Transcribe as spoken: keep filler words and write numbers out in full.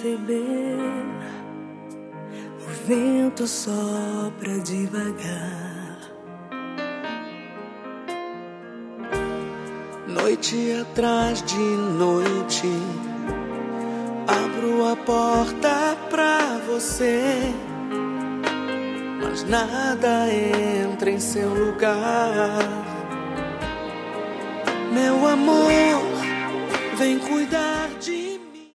perceber, o vento sopra devagar. Noite atrás de noite, abro a porta pra você, mas nada entra em seu lugar. Meu amor, vem cuidar de